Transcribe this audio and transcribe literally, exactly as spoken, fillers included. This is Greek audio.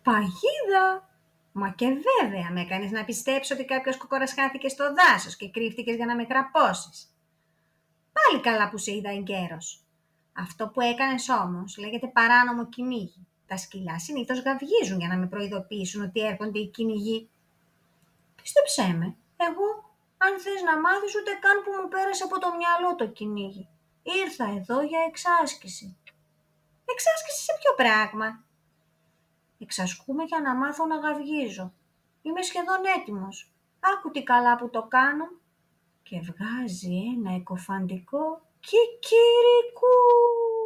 Παγίδα! Μα και βέβαια με έκανες να πιστέψω ότι κάποιος κόκορας χάθηκε στο δάσος και κρύφτηκες για να με κραπώσεις. Πάλι καλά που σε είδα εγκαίρος. Αυτό που έκανες όμως λέγεται παράνομο κυνήγι. Τα σκυλιά συνήθως γαυγίζουν για να με προειδοποιήσουν ότι έρχονται οι κυνηγοί. Πίστεψέ με, εγώ, αν θες να μάθεις, ούτε καν που μου πέρασε από το μυαλό το κυνήγι. Ήρθα εδώ για εξάσκηση. Εξάσκηση σε ποιο πράγμα? Εξασκούμε για να μάθω να γαυγίζω. Είμαι σχεδόν έτοιμος. Άκου τι καλά που το κάνω. Και βγάζει ένα εκοφαντικό κικυρικού.